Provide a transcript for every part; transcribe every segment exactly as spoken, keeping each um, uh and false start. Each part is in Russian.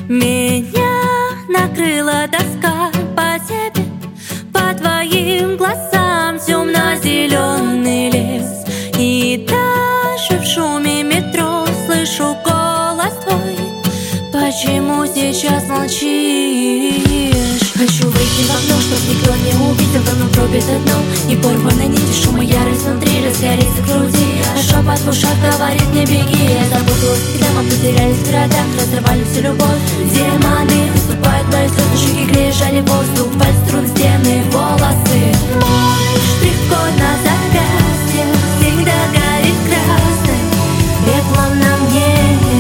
Меня накрыла тоска по тебе, по твоим глазам темно-зеленый лес. И даже в шуме метро слышу голос твой. Почему сейчас молчишь? Хочу выйти в окно, чтоб никто не увидел, давно пробито дно. И порваны нити шума, ярость внутри разгорится в груди. А шепот в ушах говорит: не беги. Я запуталась, когда мы потерялись в городах, разорвали всю любовь. Демоны выступают, мои слезы, щеки греют, жали воздух, пальцы, струны, стены, волосы. Мой штрих-код на запястье всегда горит красным пеплом на мне.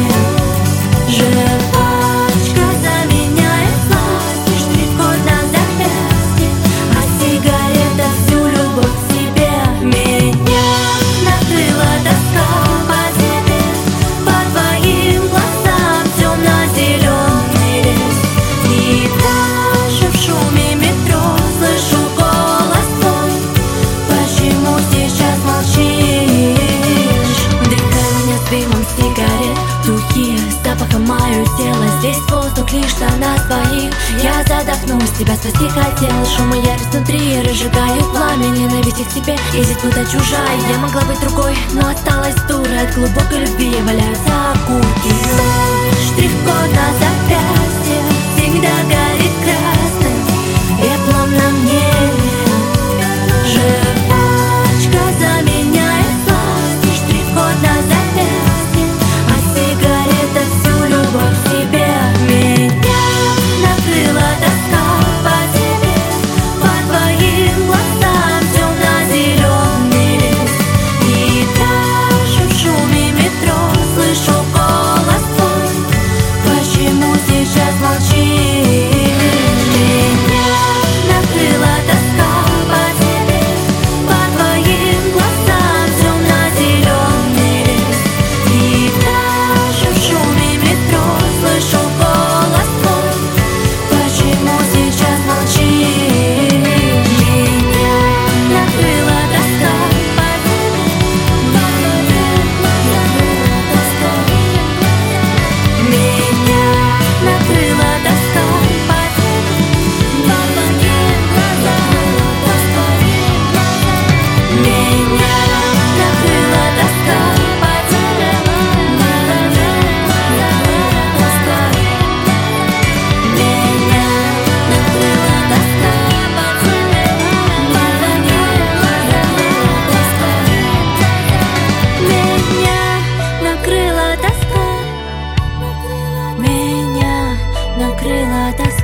Жвачка заменяет власть, штрих-код на запястье, а сигарета всю любовь к себе. Меня накрыла тоска по тебе, по твоим глазам темно-зеленый лес. И даже в шуме метро слышу голос твой. Почему сейчас молчишь? Вдыхай меня с дымом сигарет, духи, запахом мое тело. Здесь воздух лишь на нас двоих. Я задохнусь, тебя спасти хотела. Шум и ярость внутри разжигают пламя ненависти к тебе. И здесь будто чужая. Я могла быть другой, но осталась дурой. От глубокой любви валяются окурки. Штрих-код на запястье всегда горит красным пеплом на мне. Жвачка заменяет власть, штрих-код на запястье, а сигарета всю любовь к себе. Меня накрыла тоска по тебе, по твоим глазам темно-зеленый лес. И даже в шуме метро слышу голос твой. Почему сейчас молчишь? Меня накрыла тоска по тебе, по твоим глазам темно-зеленый лес. И даже в шуме метро слышу голос твой. Почему сейчас молчишь? Меня накрыла тоска по тебе, по твоим глазам тоска. Меня накрыла тоска по тебе, по твоим глазам тоска. Меня накрыла тоска по тебе, по твоим глазам тоска. Меня накрыла тоска по тебе, по твоим глазам тоска. Меня накрыла тоска. Меня накрыла тоска.